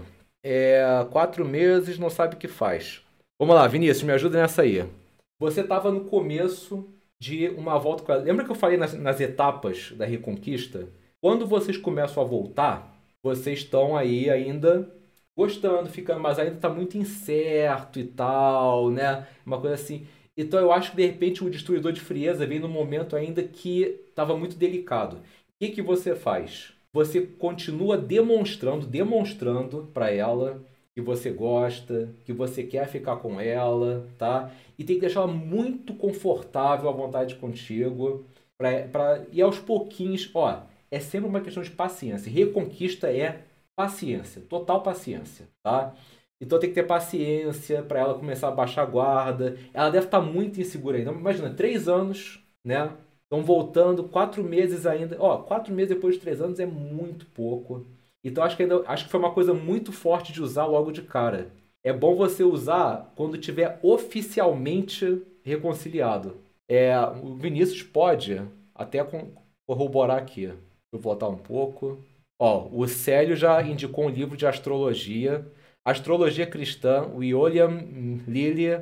4 meses, não sabe o que faz. Vamos lá, Vinícius, me ajuda nessa aí. Você estava no começo de uma volta com ela. Lembra que eu falei nas etapas da Reconquista? Quando vocês começam a voltar, vocês estão aí ainda gostando, ficando, mas ainda está muito incerto e tal, né? Uma coisa assim. Então eu acho que de repente o Destruidor de Frieza veio num momento ainda que estava muito delicado. O que você faz? Você continua demonstrando para ela que você gosta, que você quer ficar com ela, tá? E tem que deixar ela muito confortável à vontade contigo. E aos pouquinhos, ó, é sempre uma questão de paciência. Reconquista é paciência, total paciência, tá? Então tem que ter paciência para ela começar a baixar a guarda. Ela deve estar muito insegura ainda. Imagina, 3 anos, né? Estão voltando, 4 meses ainda. Ó, 4 meses depois de 3 anos é muito pouco. Então acho que foi uma coisa muito forte de usar logo de cara. É bom você usar quando tiver oficialmente reconciliado. O Vinícius pode até corroborar aqui. Vou voltar um pouco. Ó, o Célio já indicou um livro de astrologia. Astrologia Cristã, William Lilly,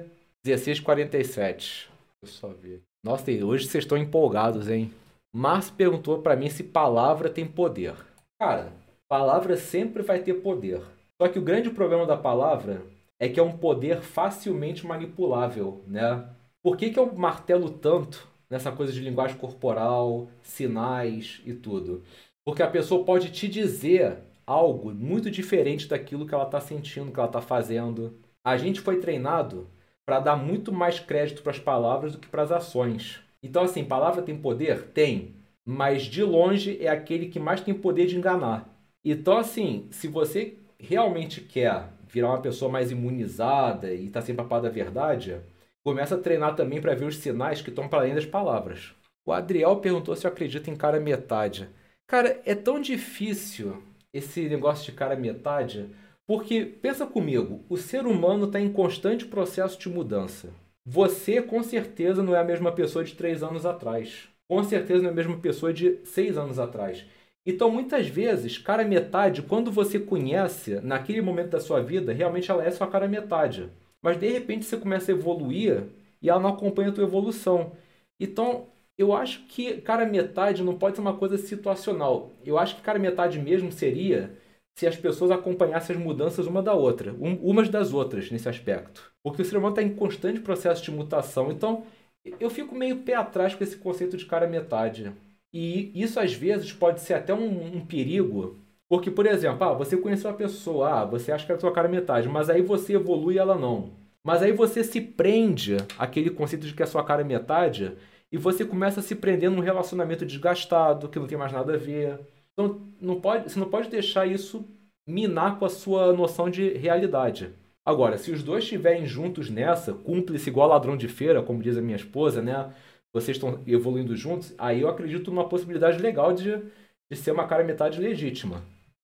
1647. Deixa eu só ver. Nossa, hoje vocês estão empolgados, hein? Márcio perguntou pra mim se palavra tem poder. Cara, palavra sempre vai ter poder. Só que o grande problema da palavra é que é um poder facilmente manipulável, né? Por que eu martelo tanto nessa coisa de linguagem corporal, sinais e tudo? Porque a pessoa pode te dizer algo muito diferente daquilo que ela está sentindo, que ela está fazendo. A gente foi treinado para dar muito mais crédito para as palavras do que para as ações. Então, assim, palavra tem poder? Tem. Mas, de longe, é aquele que mais tem poder de enganar. Então, assim, se você realmente quer virar uma pessoa mais imunizada e está sempre a par da verdade, começa a treinar também para ver os sinais que estão para além das palavras. O Adriel perguntou se eu acredito em cara metade. Cara, é tão difícil esse negócio de cara metade, porque, pensa comigo, o ser humano está em constante processo de mudança. Você, com certeza, não é a mesma pessoa de 3 anos atrás. Com certeza não é a mesma pessoa de 6 anos atrás. Então, muitas vezes, cara metade, quando você conhece, naquele momento da sua vida, realmente ela é sua cara metade. Mas, de repente, você começa a evoluir e ela não acompanha a tua evolução. Então, eu acho que cara metade não pode ser uma coisa situacional. Eu acho que cara metade mesmo seria se as pessoas acompanhassem as mudanças uma da outra, umas das outras nesse aspecto. Porque o ser humano está em constante processo de mutação. Então, eu fico meio pé atrás com esse conceito de cara metade. E isso, às vezes, pode ser até um perigo. Porque, por exemplo, você conheceu a pessoa, você acha que é a sua cara metade, mas aí você evolui e ela não. Mas aí você se prende àquele conceito de que é a sua cara metade e você começa a se prender num relacionamento desgastado, que não tem mais nada a ver. Então, você não pode deixar isso minar com a sua noção de realidade. Agora, se os dois estiverem juntos nessa, cúmplice igual ladrão de feira, como diz a minha esposa, né? Vocês estão evoluindo juntos, aí eu acredito numa possibilidade legal de ser uma cara metade legítima.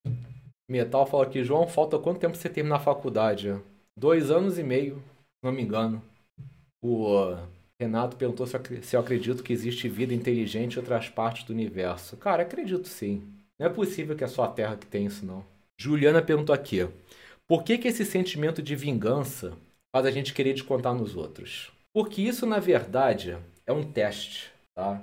Metal fala aqui, João, falta quanto tempo você terminar a faculdade? 2 anos e meio, se não me engano. O Renato perguntou se eu acredito que existe vida inteligente em outras partes do universo. Cara, acredito sim. Não é possível que é só a Terra que tem isso, não. Juliana perguntou aqui, por que esse sentimento de vingança faz a gente querer descontar nos outros? Porque isso, na verdade, é um teste, tá?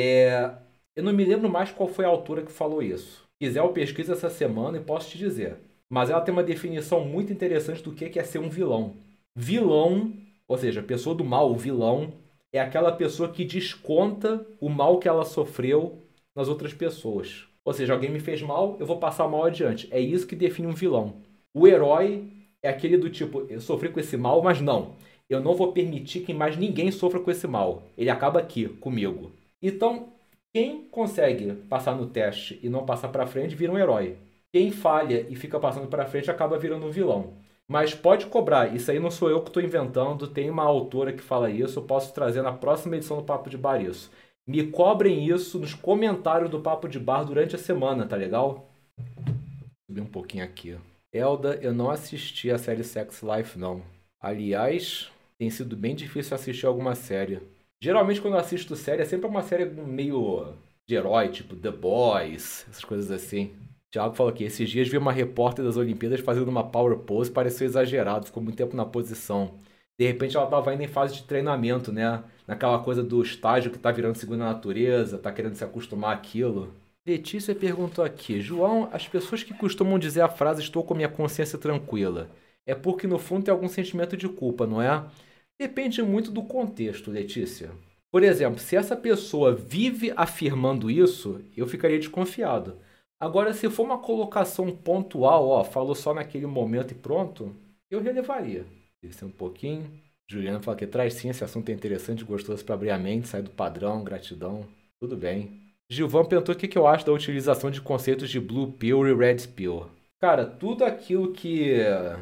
Eu não me lembro mais qual foi a autora que falou isso. Se quiser, eu pesquiso essa semana e posso te dizer. Mas ela tem uma definição muito interessante do que é ser um vilão. Vilão, ou seja, a pessoa do mal, o vilão, é aquela pessoa que desconta o mal que ela sofreu nas outras pessoas. Ou seja, alguém me fez mal, eu vou passar mal adiante. É isso que define um vilão. O herói é aquele do tipo, eu sofri com esse mal, mas não. Eu não vou permitir que mais ninguém sofra com esse mal. Ele acaba aqui, comigo. Então, quem consegue passar no teste e não passar para frente, vira um herói. Quem falha e fica passando para frente, acaba virando um vilão. Mas pode cobrar. Isso aí não sou eu que estou inventando. Tem uma autora que fala isso. Eu posso trazer na próxima edição do Papo de Bar isso. Me cobrem isso nos comentários do Papo de Bar durante a semana, tá legal? Vou subir um pouquinho aqui. Elda, eu não assisti a série Sex Life, não. Aliás, tem sido bem difícil assistir alguma série. Geralmente, quando eu assisto série, é sempre uma série meio de herói, tipo The Boys, essas coisas assim. Thiago falou aqui, esses dias vi uma repórter das Olimpíadas fazendo uma power pose, pareceu exagerado, ficou muito tempo na posição. De repente ela tava ainda em fase de treinamento, né? Naquela coisa do estágio que tá virando segunda natureza, tá querendo se acostumar àquilo. Letícia perguntou aqui, João, as pessoas que costumam dizer a frase estou com minha consciência tranquila, é porque no fundo tem algum sentimento de culpa, não é? Depende muito do contexto, Letícia. Por exemplo, se essa pessoa vive afirmando isso, eu ficaria desconfiado. Agora, se for uma colocação pontual, ó, falou só naquele momento e pronto, eu relevaria. Descer um pouquinho. Juliana fala que traz sim, esse assunto é interessante, gostoso para abrir a mente, sair do padrão, gratidão. Tudo bem. Gilvan perguntou o que eu acho da utilização de conceitos de Blue Pill e Red Pill. Cara, tudo aquilo que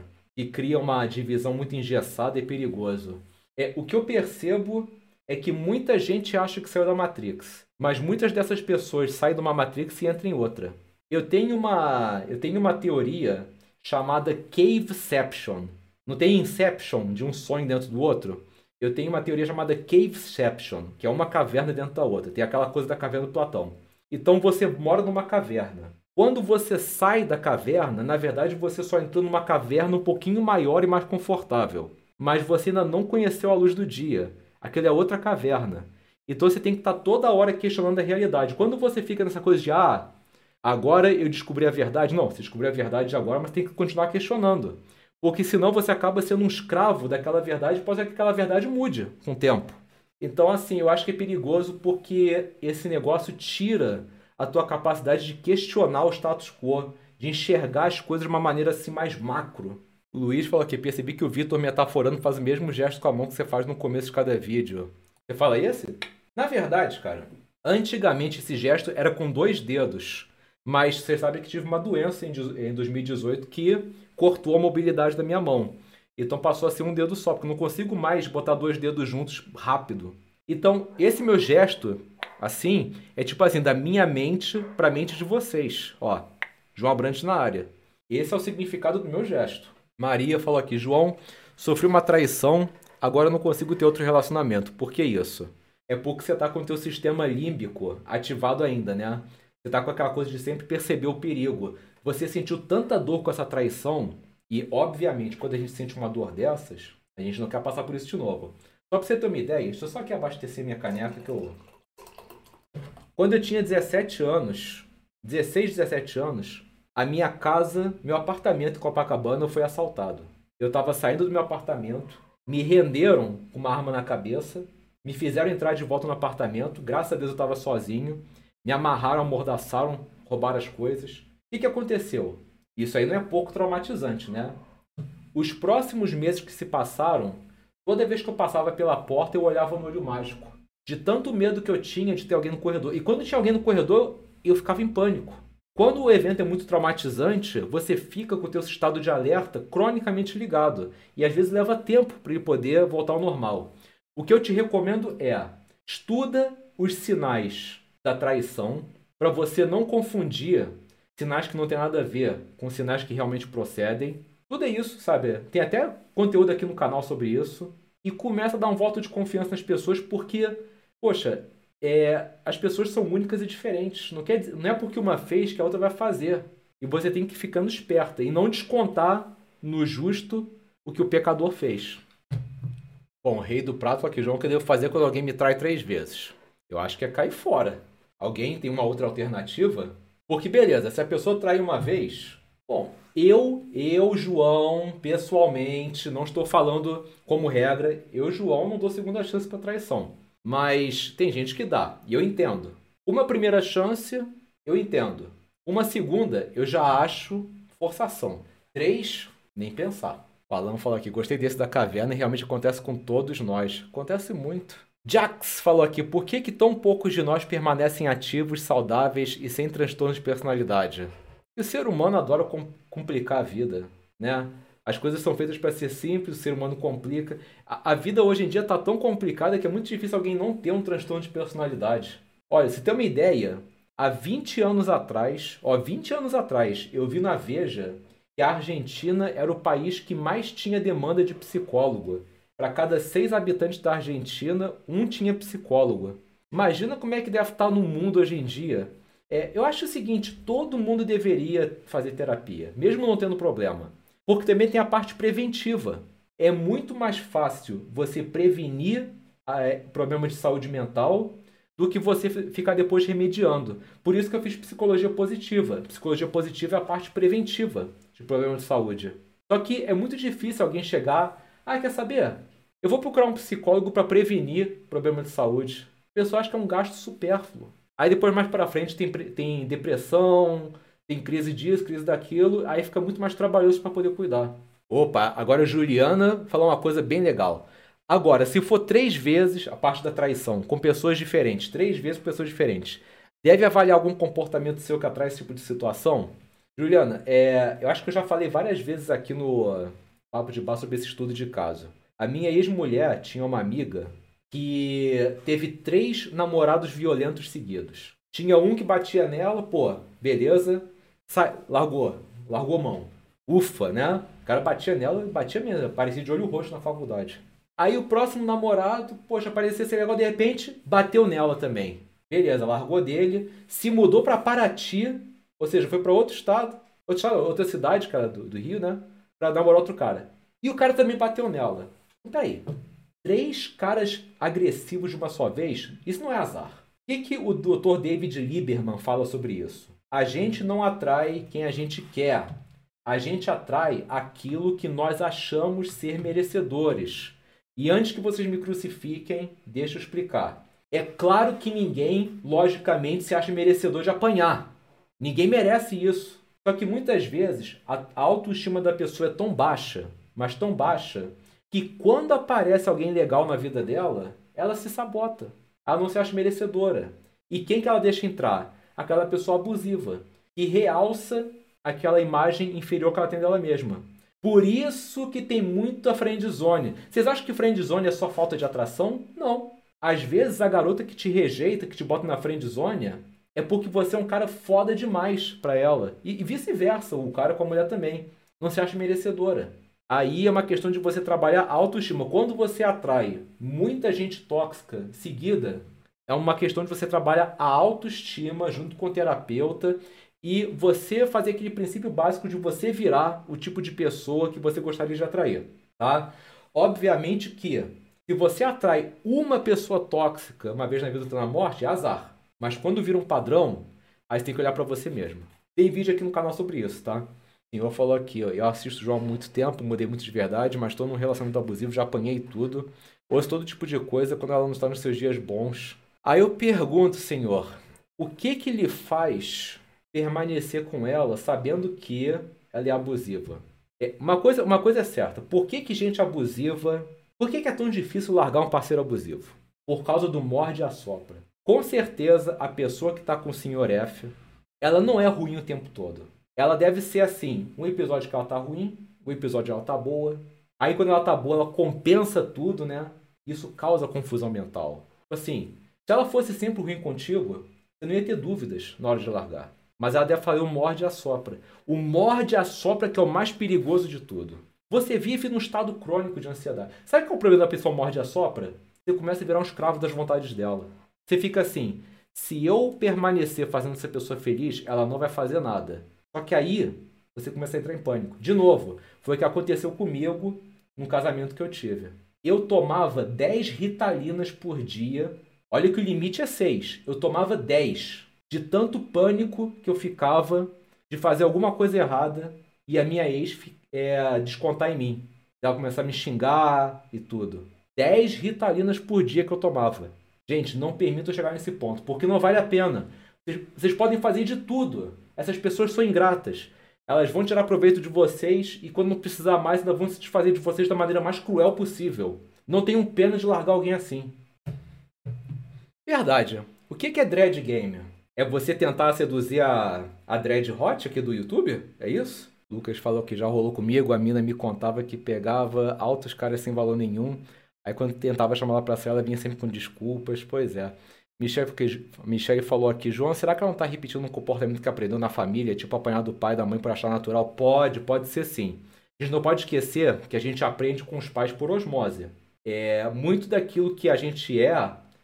cria uma divisão muito engessada é perigoso. O que eu percebo é que muita gente acha que saiu da Matrix, mas muitas dessas pessoas saem de uma Matrix e entram em outra. Eu tenho uma teoria chamada Caveception. Não tem Inception, de um sonho dentro do outro? Eu tenho uma teoria chamada Caveception, que é uma caverna dentro da outra. Tem aquela coisa da caverna do Platão. Então você mora numa caverna. Quando você sai da caverna, na verdade você só entrou numa caverna um pouquinho maior e mais confortável. Mas você ainda não conheceu a luz do dia. Aquela é outra caverna. Então você tem que estar toda hora questionando a realidade. Quando você fica nessa coisa de, agora eu descobri a verdade. Não, você descobriu a verdade agora, mas tem que continuar questionando. Porque senão você acaba sendo um escravo daquela verdade e pode ser que aquela verdade mude com o tempo. Então, assim, eu acho que é perigoso porque esse negócio tira a tua capacidade de questionar o status quo, de enxergar as coisas de uma maneira assim mais macro. O Luiz falou aqui, percebi que o Vitor metaforando faz o mesmo gesto com a mão que você faz no começo de cada vídeo. Você fala esse? Na verdade, cara, antigamente esse gesto era com 2 dedos. Mas você sabe que tive uma doença em 2018 que cortou a mobilidade da minha mão. Então passou a ser um dedo só, porque eu não consigo mais botar 2 dedos juntos rápido. Então, esse meu gesto, assim, é tipo assim, da minha mente para a mente de vocês. Ó, João Abrantes na área. Esse é o significado do meu gesto. Maria falou aqui, João, sofri uma traição, agora eu não consigo ter outro relacionamento. Por que isso? É porque você tá com o teu sistema límbico ativado ainda, né? Você tá com aquela coisa de sempre perceber o perigo. Você sentiu tanta dor com essa traição, e obviamente quando a gente sente uma dor dessas, a gente não quer passar por isso de novo. Só pra você ter uma ideia, deixa eu só aqui abastecer minha caneca que eu... Quando eu tinha 17 anos, 16, 17 anos, a minha casa, meu apartamento em Copacabana foi assaltado. Eu tava saindo do meu apartamento, me renderam com uma arma na cabeça, me fizeram entrar de volta no apartamento, graças a Deus eu tava sozinho, me amarraram, amordaçaram, roubaram as coisas. O que aconteceu? Isso aí não é pouco traumatizante, né? Os próximos meses que se passaram, toda vez que eu passava pela porta, eu olhava no olho mágico. De tanto medo que eu tinha de ter alguém no corredor. E quando tinha alguém no corredor, eu ficava em pânico. Quando o evento é muito traumatizante, você fica com o teu estado de alerta cronicamente ligado. E às vezes leva tempo para ele poder voltar ao normal. O que eu te recomendo é, estuda os sinais da traição para você não confundir sinais que não tem nada a ver com sinais que realmente procedem. Tudo é isso, sabe? Tem até conteúdo aqui no canal sobre isso. E começa a dar um voto de confiança nas pessoas porque, poxa, as pessoas são únicas e diferentes. Não é porque uma fez que a outra vai fazer. E você tem que ir ficando esperta e não descontar no justo o que o pecador fez. Bom, o rei do prato aqui, João, o que eu devo fazer quando alguém me trai 3 vezes? Eu acho que é cair fora. Alguém tem uma outra alternativa? Porque, beleza, se a pessoa trai uma vez... Bom, eu, João, pessoalmente, não estou falando como regra, eu, João, não dou segunda chance para traição. Mas tem gente que dá, e eu entendo. Uma primeira chance, eu entendo. Uma segunda, eu já acho forçação. 3, nem pensar. O Alan falou aqui, gostei desse da caverna e realmente acontece com todos nós. Acontece muito. Jax falou aqui, por que tão poucos de nós permanecem ativos, saudáveis e sem transtornos de personalidade? E o ser humano adora complicar a vida, né? As coisas são feitas para ser simples, o ser humano complica. A vida hoje em dia está tão complicada que é muito difícil alguém não ter um transtorno de personalidade. Olha, se tem uma ideia, há 20 anos atrás, eu vi na Veja que a Argentina era o país que mais tinha demanda de psicólogo. Para cada 6 habitantes da Argentina, 1 tinha psicólogo. Imagina como é que deve estar no mundo hoje em dia. Eu acho o seguinte, todo mundo deveria fazer terapia, mesmo não tendo problema. Porque também tem a parte preventiva. É muito mais fácil você prevenir problemas de saúde mental do que você ficar depois remediando. Por isso que eu fiz psicologia positiva. Psicologia positiva é a parte preventiva de problemas de saúde. Só que é muito difícil alguém chegar... quer saber? Eu vou procurar um psicólogo para prevenir problemas de saúde. O pessoal acha que é um gasto supérfluo. Aí depois, mais para frente, tem depressão, tem crise disso, crise daquilo. Aí fica muito mais trabalhoso para poder cuidar. Opa, agora a Juliana falou uma coisa bem legal. Agora, se for 3 vezes a parte da traição, com pessoas diferentes, 3 vezes com pessoas diferentes, deve avaliar algum comportamento seu que atrai esse tipo de situação? Juliana, eu acho que eu já falei várias vezes aqui no Papo de Bar sobre esse estudo de caso. A minha ex-mulher tinha uma amiga que teve 3 namorados violentos seguidos. Tinha um que batia nela, beleza, largou mão. Ufa, né? O cara batia nela, batia mesmo, parecia de olho roxo na faculdade. Aí o próximo namorado, parecia ser legal, de repente, bateu nela também. Beleza, largou dele, se mudou pra Paraty, ou seja, foi pra outro estado, outra cidade, cara, do Rio, né? Pra namorar outro cara. E o cara também bateu nela. Peraí, 3 caras agressivos de uma só vez? Isso não é azar. O que o Dr. David Lieberman fala sobre isso? A gente não atrai quem a gente quer. A gente atrai aquilo que nós achamos ser merecedores. E antes que vocês me crucifiquem, deixa eu explicar. É claro que ninguém, logicamente, se acha merecedor de apanhar. Ninguém merece isso. Só que muitas vezes a autoestima da pessoa é tão baixa, mas tão baixa, que quando aparece alguém legal na vida dela, ela se sabota. Ela não se acha merecedora. E quem que ela deixa entrar? Aquela pessoa abusiva, que realça aquela imagem inferior que ela tem dela mesma. Por isso que tem muita friendzone. Vocês acham que friendzone é só falta de atração? Não. Às vezes a garota que te rejeita, que te bota na friendzone, é porque você é um cara foda demais pra ela. E vice-versa, o cara com a mulher também. Não se acha merecedora. Aí é uma questão de você trabalhar a autoestima. Quando você atrai muita gente tóxica seguida, é uma questão de você trabalhar a autoestima junto com o terapeuta e você fazer aquele princípio básico de você virar o tipo de pessoa que você gostaria de atrair, tá? Obviamente que se você atrai uma pessoa tóxica uma vez na vida ou na morte, é azar. Mas quando vira um padrão, aí você tem que olhar pra você mesmo. Tem vídeo aqui no canal sobre isso, tá? O senhor falou aqui, eu assisto o João há muito tempo, mudei muito de verdade, mas estou num relacionamento abusivo, já apanhei tudo. Ouço todo tipo de coisa quando ela não está nos seus dias bons. Aí eu pergunto, senhor, o que lhe faz permanecer com ela sabendo que ela é abusiva? Uma coisa é certa, por que gente abusiva... Por que é tão difícil largar um parceiro abusivo? Por causa do morde e assopra. Com certeza, a pessoa que está com o Sr. F, ela não é ruim o tempo todo. Ela deve ser assim, um episódio que ela tá ruim, um episódio ela tá boa. Aí quando ela tá boa, ela compensa tudo, né? Isso causa confusão mental. Assim, se ela fosse sempre ruim contigo, você não ia ter dúvidas na hora de largar. Mas ela deve fazer o morde e assopra. O morde e assopra que é o mais perigoso de tudo. Você vive num estado crônico de ansiedade. Sabe qual é o problema da pessoa morde e assopra? Você começa a virar um escravo das vontades dela. Você fica assim, se eu permanecer fazendo essa pessoa feliz, ela não vai fazer nada. Só que aí, você começa a entrar em pânico. De novo, foi o que aconteceu comigo num casamento que eu tive. Eu tomava 10 Ritalinas por dia. Olha que o limite é 6. Eu tomava 10. De tanto pânico que eu ficava de fazer alguma coisa errada e a minha ex descontar em mim. Ela começar a me xingar e tudo. 10 Ritalinas por dia que eu tomava. Gente, não permita eu chegar nesse ponto, porque não vale a pena. Vocês podem fazer de tudo. Essas pessoas são ingratas. Elas vão tirar proveito de vocês e quando não precisar mais, ainda vão se desfazer de vocês da maneira mais cruel possível. Não tenham pena de largar alguém assim. Verdade. O que é Dread Game? É você tentar seduzir a Dread Hot aqui do YouTube? É isso? Lucas falou que já rolou comigo. A mina me contava que pegava altos caras sem valor nenhum. Aí quando tentava chamar ela pra sair, ela vinha sempre com desculpas. Pois é. Michele falou aqui, João, será que ela não tá repetindo um comportamento que aprendeu na família, tipo apanhar do pai e da mãe por achar natural? Pode ser sim. A gente não pode esquecer que a gente aprende com os pais por osmose. Muito daquilo que a gente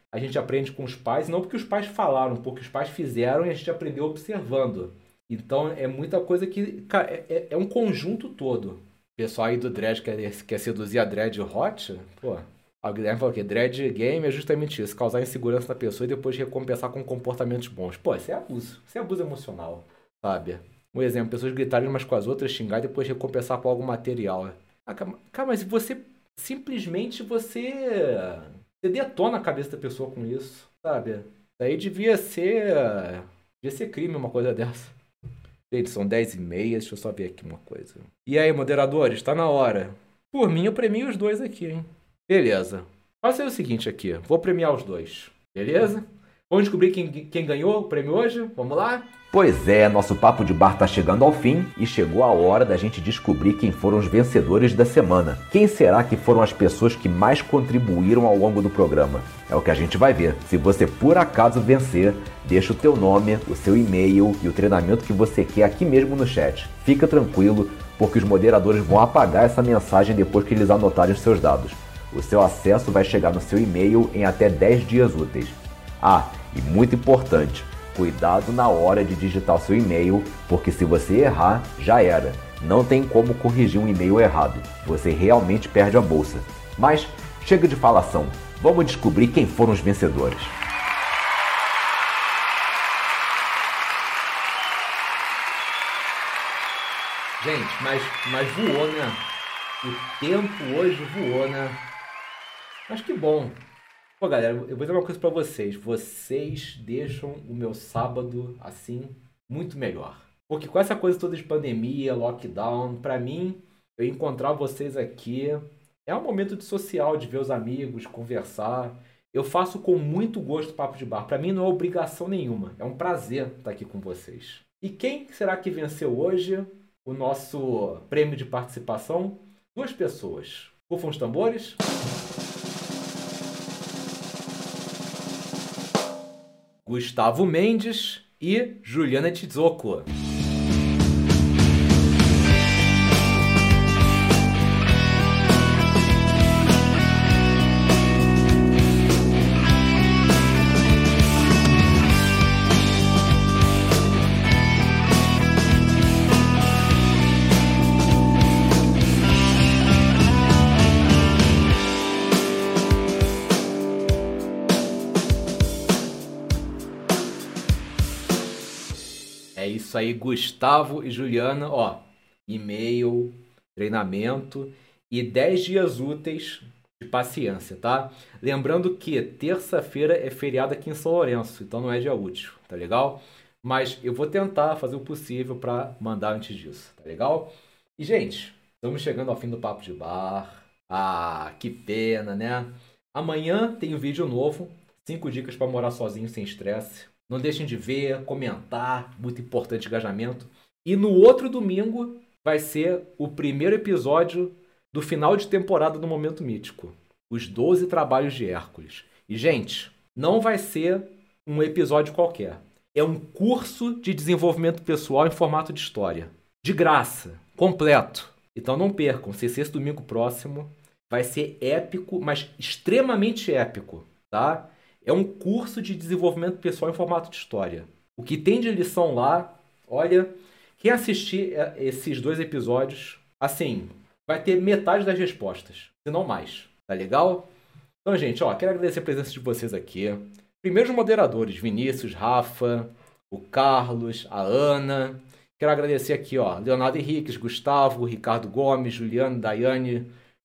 a gente aprende com os pais, não porque os pais falaram, porque os pais fizeram e a gente aprendeu observando. Então é muita coisa que, cara, é um conjunto todo. O pessoal aí do Dread quer seduzir a Dread Hot, pô. A Guilherme falou que Dread Game é justamente isso, causar insegurança na pessoa e depois recompensar com comportamentos bons. Pô, isso é abuso emocional, sabe? Um exemplo, pessoas gritarem umas com as outras, xingar e depois recompensar com algo material. Cara, mas você simplesmente você detona a cabeça da pessoa com isso, sabe? Daí devia ser crime uma coisa dessa. Gente, são 10h30, deixa eu só ver aqui uma coisa. E aí, moderadores, tá na hora. Por mim, eu premio os dois aqui, hein? Beleza. Faça o seguinte aqui, vou premiar os dois, beleza? Vamos descobrir quem ganhou o prêmio hoje? Vamos lá? Pois é, nosso Papo de Bar tá chegando ao fim e chegou a hora da gente descobrir quem foram os vencedores da semana. Quem será que foram as pessoas que mais contribuíram ao longo do programa? É o que a gente vai ver. Se você por acaso vencer, deixa o teu nome, o seu e-mail e o treinamento que você quer aqui mesmo no chat. Fica tranquilo, porque os moderadores vão apagar essa mensagem depois que eles anotarem os seus dados. O seu acesso vai chegar no seu e-mail em até 10 dias úteis. Ah, e muito importante, cuidado na hora de digitar o seu e-mail, porque se você errar, já era. Não tem como corrigir um e-mail errado. Você realmente perde a bolsa. Mas chega de falação. Vamos descobrir quem foram os vencedores. Gente, mas voou, né? O tempo hoje voou, né? Mas que bom. Pô, galera, eu vou dizer uma coisa pra vocês. Vocês deixam o meu sábado, assim, muito melhor. Porque com essa coisa toda de pandemia, lockdown, pra mim, eu encontrar vocês aqui é um momento de social, de ver os amigos, conversar. Eu faço com muito gosto o Papo de Bar. Pra mim não é obrigação nenhuma. É um prazer estar aqui com vocês. E quem será que venceu hoje o nosso prêmio de participação? 2 pessoas. Rufam os tambores. Gustavo Mendes e Juliana Tizocco. Isso aí, Gustavo e Juliana, ó, e-mail, treinamento e 10 dias úteis de paciência, tá? Lembrando que terça-feira é feriado aqui em São Lourenço, então não é dia útil, tá legal? Mas eu vou tentar fazer o possível para mandar antes disso, tá legal? E, gente, estamos chegando ao fim do Papo de Bar. Ah, que pena, né? Amanhã tem um vídeo novo, 5 dicas para morar sozinho sem estresse. Não deixem de ver, comentar, muito importante engajamento. E no outro domingo vai ser o primeiro episódio do final de temporada do Momento Mítico. Os 12 Trabalhos de Hércules. E, gente, não vai ser um episódio qualquer. É um curso de desenvolvimento pessoal em formato de história. De graça, completo. Então não percam, se esse domingo próximo vai ser épico, mas extremamente épico, tá? É um curso de desenvolvimento pessoal em formato de história. O que tem de lição lá, olha, quem assistir esses 2 episódios, assim, vai ter metade das respostas, se não mais. Tá legal? Então, gente, ó, quero agradecer a presença de vocês aqui. Primeiro os moderadores, Vinícius, Rafa, o Carlos, a Ana. Quero agradecer aqui, ó, Leonardo Henriques, Gustavo, Ricardo Gomes, Juliano, Daiane,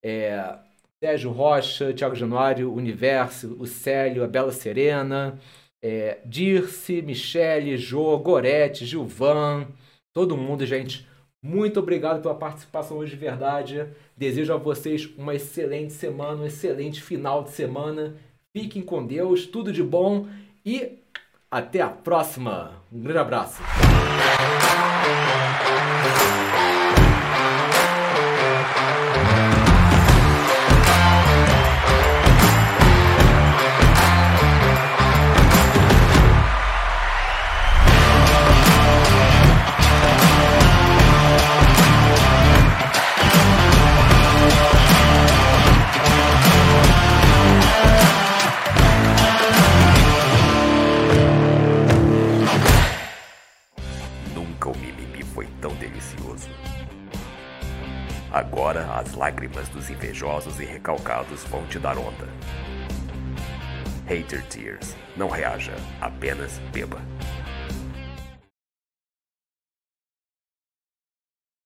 Sérgio Rocha, Thiago Januário, Universo, o Célio, a Bela Serena, Dirce, Michele, Jô, Gorete, Gilvan, todo mundo, gente. Muito obrigado pela participação hoje de verdade. Desejo a vocês uma excelente semana, um excelente final de semana. Fiquem com Deus, tudo de bom e até a próxima. Um grande abraço. Agora as lágrimas dos invejosos e recalcados vão te dar onda. Hater Tears. Não reaja, apenas beba.